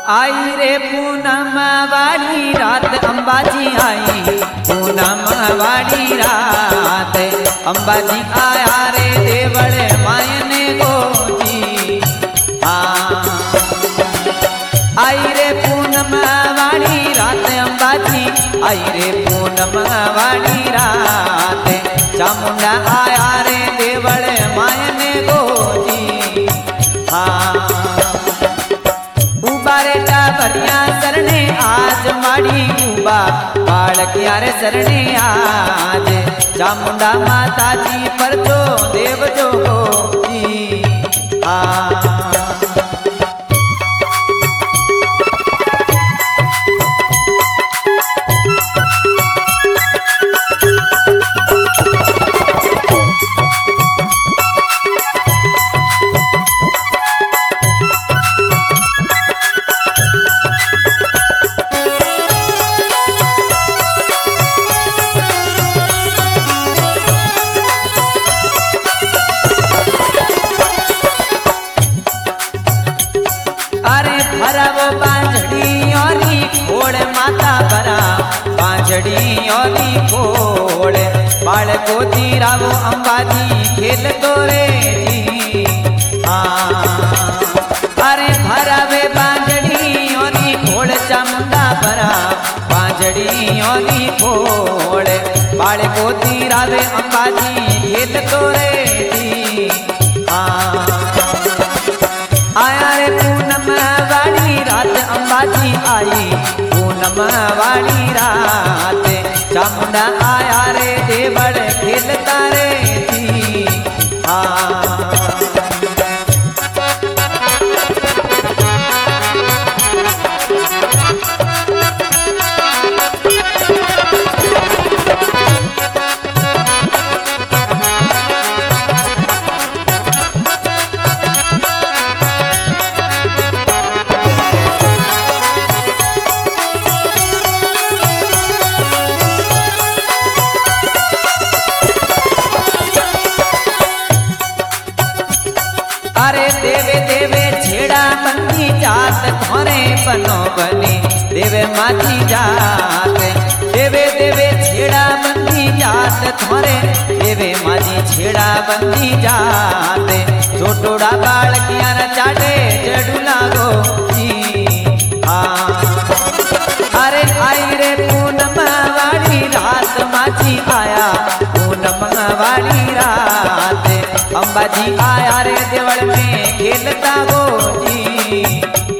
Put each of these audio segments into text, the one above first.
आई रे पूनम वाली रात अंबाजी आई, पूनम वाली रात अंबाजी आया रे देवल मायने गोजी। हाँ आई रे पूनम वाली रात अंबाजी, आई रे पूनम वाली रात चामुंडा आया रे देवल मायने गोजी। हाँ बरिया सरने आज माड़ी उबा बालक यार सरने आज चामुंडा माता जी पर जो देव जो जी। खोड़ बाल को तीरावो अंबाजी खेल तो रे जी। अरे भरावे बांझड़ी ओनी खोड़ चामुंडा भरा बांझड़ी ओनी खोड़ बाल को तीरावे अंबाजी खेल तो रे जी। आया रे पूनम वाली रात अंबाजी आई, पूनम वाली रात चामुंडा आया रे देवल खेलता रे जी। अरे देवे देवे छेड़ा बंदी जात थोरे बनो बनी देवे माची जात, देवे देवे छेड़ा बंदी जात थोरे देवे माची छेड़ा बंदी जात छोटोड़ा बाल किया न चाटे जड़ू लागो जी। अरे आई रे पूनम वाली रात माची आया, पूनम वाली रात अंबाजी आया रे देवल में खेलता गोजी।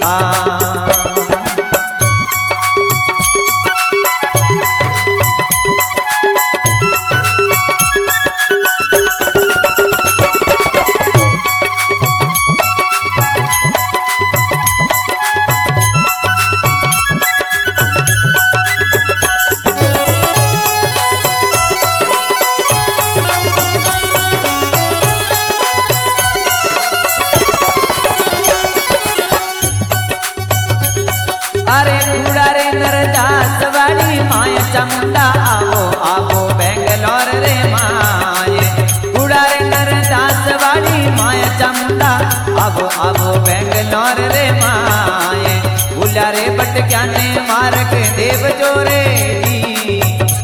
अरे कूड़ा रे नरदास वाली माय चामुंडा आवो आवो बेंगलोर रे माए, कूड़ा रे नरदास वाली माय चामुंडा आवो आवो बेंगलोर रे माए भूला रे बटक्या ने मारक देव जोरे जी।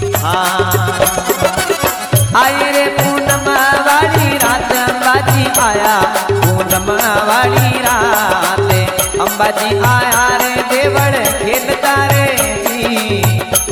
आई रे पूनम वाली रात अंबाजी आया, पूनम वाली रात अंबाजी आया रे देवल खेलता रे जी।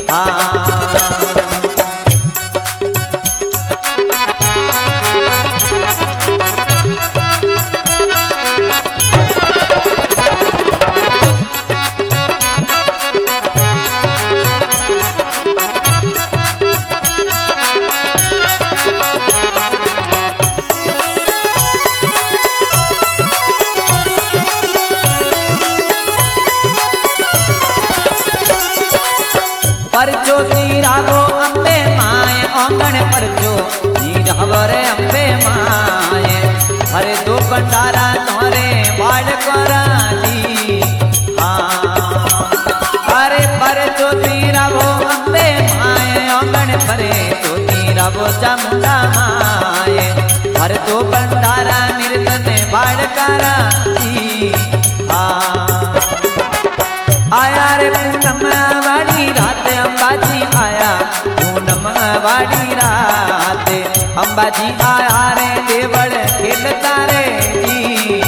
परचो तीरावो अम्बे माए आंगण परचो तीरावो रे अम्बे माए हरे दो भंडारा तोरे बाल कराली। अरे परचो तीरावो अम्बे माए आंगण परे तो तीरावो चामुंडा माए हर दो भंडारा निर्धन बाल कराली। अंबाजी आया रे देवड़ खेलता रे जी।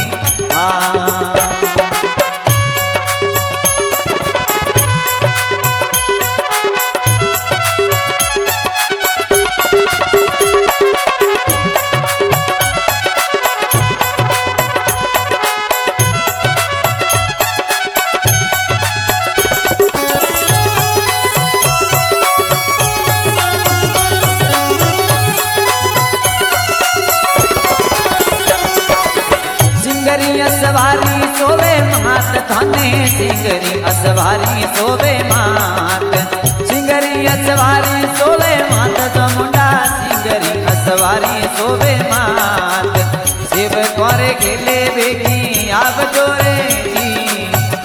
असवारी सोवे मात थाने सिंगरी असवारी सोवे मात सिंगरी असवारी सोवे मात तो मुंडा सिंगरी असवारी सोवे मात शिव कोरे खेले बेगी आब जोरे जी।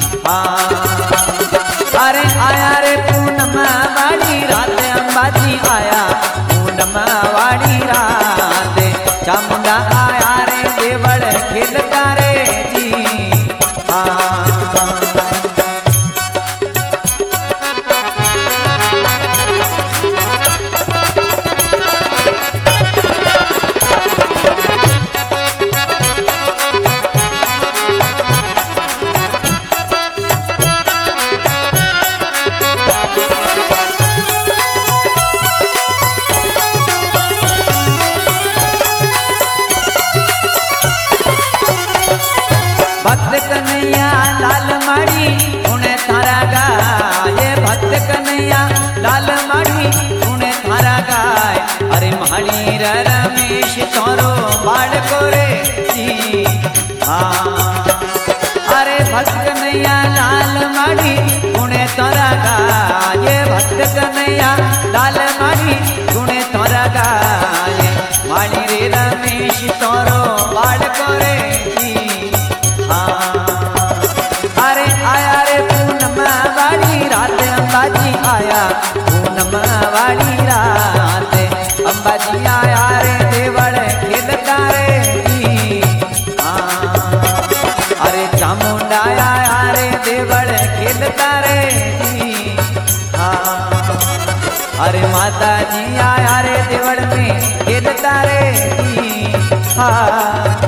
अरे आया रे पूनम वाड़ी रात अंबाजी आया पूनम वाड़ी रात चामुंडा आया रे देवड़ खेलता रे जी। भक्त कन्हैया लाल माड़ी उन्हें थारा गाए भक्त कन्हैया लाल माड़ी उन्हें थारा गाय। अरे माड़ी रमेश तोरो बाड़ कोरे जी। अरे भक्त कन्हैया लाल माड़ी उन्हें थारा गाए भक्त कन्हैया लाल माड़ी उन्हें थारा गाय। माड़ी रे रमेश तोरो बाड़ कोरे जी। अरे आया रे पूनम वाली रात अंबाजी आया पूनम वाली रात अंबाजी आया रे देवड़ खेलता रे जी। अरे चामुंडा आया रे देवड़ खेलता रे जी। अरे माता जी आया रे देवड़ में खेलता रे जी।